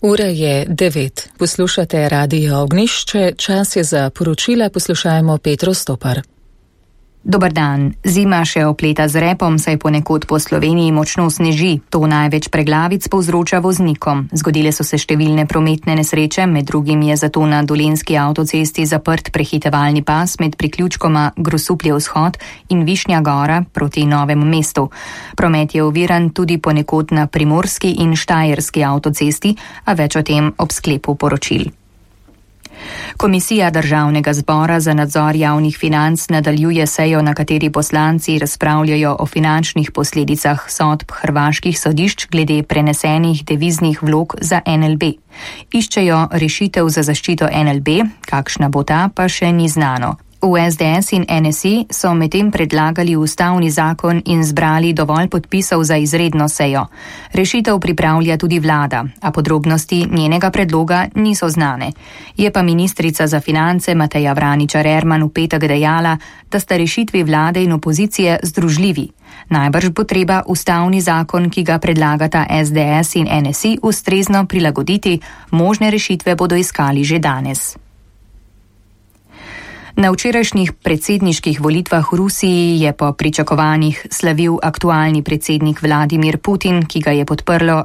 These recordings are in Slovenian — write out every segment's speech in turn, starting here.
Ura je 9. Poslušate Radio Ognjišče, čas je za poročila, poslušajmo Petro Stopar. Dobar dan. Zima še opleta z repom, saj ponekod po Sloveniji močno sneži. To največ preglavic povzroča voznikom. Zgodile so se številne prometne nesreče, med drugim je zato na Dolenjski avtocesti zaprt prehitevalni pas med priključkoma Grosuplje vzhod in Višnja Gora proti Novemu mestu. Promet je oviran tudi ponekod na Primorski in Štajerski avtocesti, a več o tem ob sklepu poročil. Komisija Državnega zbora za nadzor javnih financ nadaljuje sejo, na kateri poslanci razpravljajo o finančnih posledicah sodb hrvaških sodišč glede prenesenih deviznih vlog za NLB. Iščejo rešitev za zaščito NLB, kakšna bo ta, pa še ni znano. V SDS in NSI so medtem predlagali ustavni zakon in zbrali dovolj podpisov za izredno sejo. Rešitev pripravlja tudi vlada, a podrobnosti njenega predloga niso znane. Je pa ministrica za finance Mateja Vraničar-Erman v petek dejala, da sta rešitvi vlade in opozicije združljivi. Najbrž bo treba ustavni zakon, ki ga predlagata SDS in NSI, ustrezno prilagoditi, možne rešitve bodo iskali že danes. Na včerajšnjih predsedniških volitvah v Rusiji je po pričakovanjih slavil aktualni predsednik Vladimir Putin, ki ga je podprlo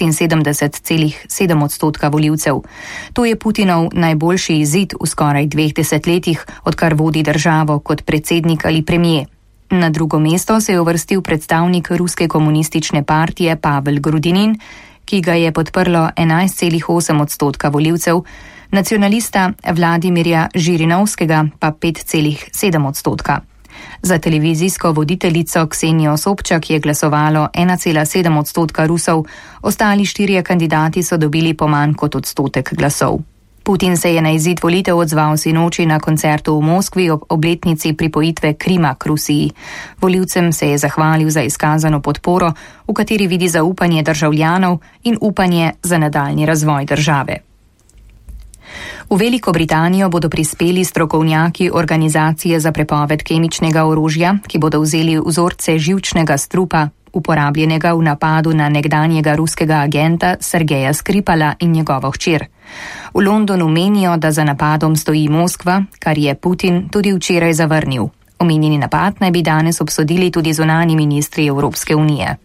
76,7% volivcev. To je Putinov najboljši izid v skoraj 2 desetletjih, odkar vodi državo kot predsednik ali premijer. Na drugo mesto se je uvrstil predstavnik Ruske komunistične partije Pavel Grudinin, ki ga je podprlo 11,8% volivcev, nacionalista Vladimirja Žirinovskega pa 5,7%. Za televizijsko voditeljico Ksenijo Sobčak je glasovalo 1,7% Rusov, ostali 4 kandidati so dobili po manj kot odstotek glasov. Putin se je na izid volitev odzval sinoči na koncertu v Moskvi ob obletnici pripojitve Krima k Rusiji. Volivcem se je zahvalil za izkazano podporo, v kateri vidi zaupanje državljanov in upanje za nadaljnji razvoj države. V Veliko Britanijo bodo prispeli strokovnjaki organizacije za prepoved kemičnega orožja, ki bodo vzeli vzorce živčnega strupa, uporabljenega v napadu na nekdanjega ruskega agenta Sergeja Skripala in njegovo hčer. V Londonu menijo, da za napadom stoji Moskva, kar je Putin tudi včeraj zavrnil. Omenjeni napad naj bi danes obsodili tudi zunanji ministri Evropske unije.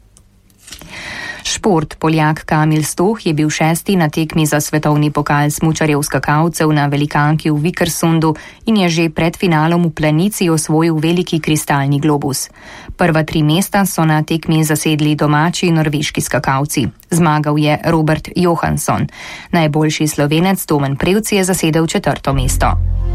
Šport. Poljak Kamil Stoh je bil 6. na tekmi za svetovni pokal smučarjev skakalcev na velikanki v Vikersundu in je že pred finalom v Planici osvojil veliki kristalni globus. Prva 3 mesta so na tekmi zasedli domači norveški skakalci. Zmagal je Robert Johansson. Najboljši Slovenec Domen Prevc je zasedel 4. mesto.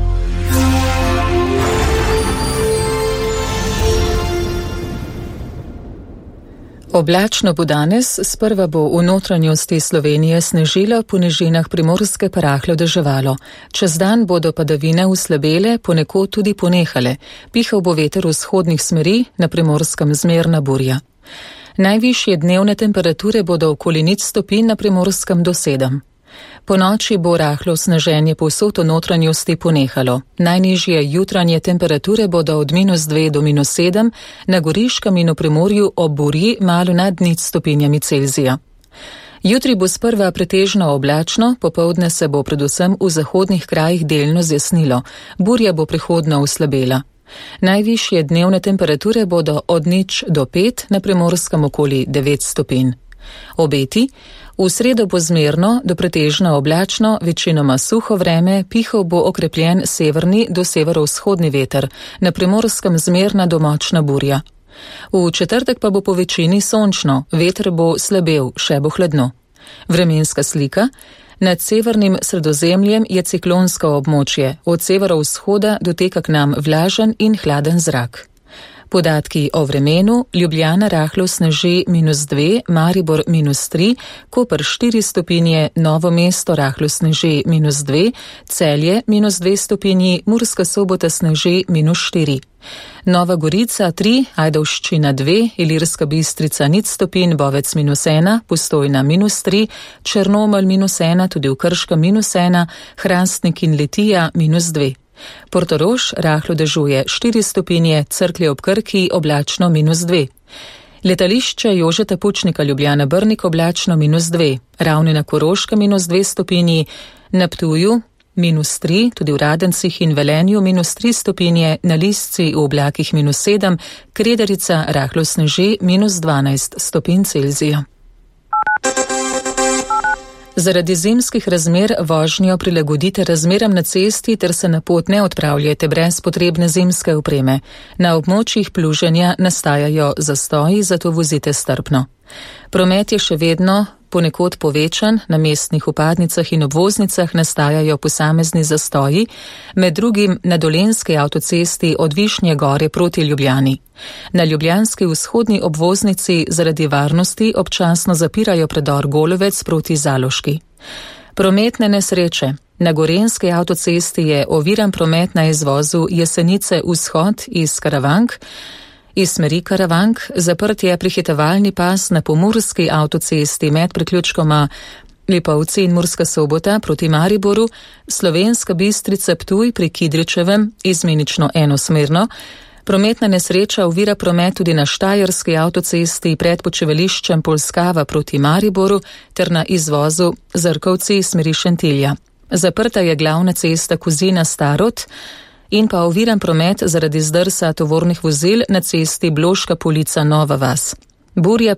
Oblačno bo danes, sprva bo v notranjosti Slovenije snežilo, po nižinah Primorske pa rahlo deževalo. Čez dan bodo padavine uslabele, ponekod tudi ponehale. Pihal bo veter vzhodnih smeri, na Primorskem zmerna burja. Najvišje dnevne temperature bodo okoli 0 stopinj, na Primorskem do 7. Po noči bo rahlo sneženje povsod v notranjosti ponehalo. Najnižje jutranje temperature bodo od -2 do -7, na Goriškem in v Primorju ob burji malo nad 0 stopinjami Celzija. Jutri bo sprva pretežno oblačno, popoldne se bo predvsem v zahodnih krajih delno zjasnilo. Burja bo prehodno oslabela. Najvišje dnevne temperature bodo od 0 do 5, na Primorskem okoli 9 stopinj. Obeti. V sredo bo zmerno do pretežno oblačno, večinoma suho vreme, pihal bo okrepljen severni do severovzhodni veter, na Primorskem zmerna do močna burja. V četrtek pa bo po večini sončno, veter bo slabel, še bo hladno. Vremenska slika. Nad severnim Sredozemljem je ciklonsko območje, od severovzhoda doteka k nam vlažen in hladen zrak. Podatki o vremenu: Ljubljana rahlo sneži -2, Maribor -3, Koper 4 stopinje, Novo mesto rahlo sneži -2, Celje -2 stopinji, Murska Sobota sneži -4. Nova Gorica 3, Ajdovščina 2, Ilirska Bistrica 0 stopinj, Bovec -1, Postojna -3, Črnomelj -1, tudi v Krškem -1, Hrastnik in Litija -2. Portorož rahlo dežuje 4 stopinje, Cerklje ob Krki oblačno -2. Letališče Jožeta Pučnika Ljubljana Brnik oblačno -2, Ravne na Koroškem -2 stopinji, na Ptuju -3, tudi v Radencih in Velenju -3 stopinje, na Lisci v oblakih -7, Krederica rahlo sneži -12 stopinj Celzija. Zaradi zimskih razmer vožnjo prilagodite razmeram na cesti ter se na pot ne odpravljajte brez potrebne zimske opreme. Na območjih pluženja nastajajo zastoji, zato vozite strpno. Promet je še vedno ponekod povečan, na mestnih vpadnicah in obvoznicah nastajajo posamezni zastoji, med drugim na Dolenjski avtocesti od Višnje Gore proti Ljubljani. Na ljubljanski vzhodni obvoznici zaradi varnosti občasno zapirajo predor Golovec proti Zaloški. Prometne nesreče. Na Gorenjski avtocesti je oviran promet na izvozu Jesenice vzhod iz Karavank. Iz smeri Karavank zaprt je prehitevalni pas na Pomurski avtocesti med priključkoma Lipovci in Murska Sobota proti Mariboru, Slovenska Bistrica Ptuj pri Kidričevem izmenično enosmerno. Prometna nesreča ovira promet tudi na Štajerski avtocesti pred počivališčem Polskava proti Mariboru ter na izvozu Zrkovci smeri Šentilja. Zaprta je glavna cesta Kozina Starod in pa oviran promet zaradi zdrsa tovornih vozil na cesti Bloška Polica Nova Vas. Burja